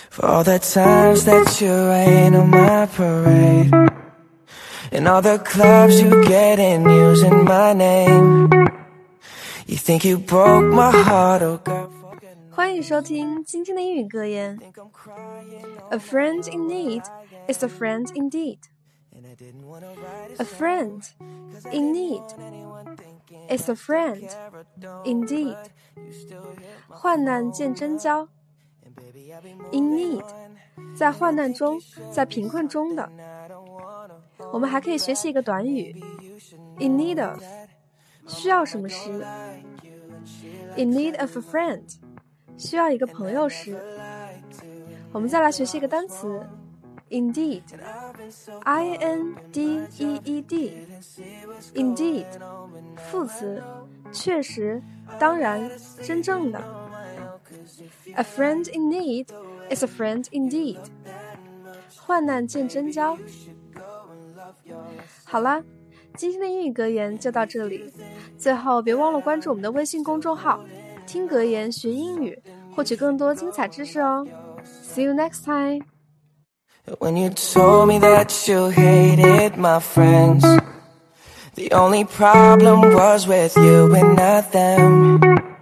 For all the times that you rain on my parade, and all the clubs you get in using my name. You think you broke my heart, oh girl. 欢迎收听今天的英语格言。A friend in need is a friend indeed. A friend in need is a friend indeed. 患难见真交。In need， 在患难中，在贫困中的。我们还可以学习一个短语 In need of， 需要什么时 In need of a friend， 需要一个朋友时。我们再来学习一个单词 Indeed， I-N-D-E-E-D， Indeed， 副词，确实，当然，真正的。A friend in need is a friend indeed. 患难见真交。好啦，今天的英语格言就到这里。最后别忘了关注我们的微信公众号，听格言学英语，获取更多精彩知识哦。See you next time. When you told me that you hated my friends, the only problem was with you and not them.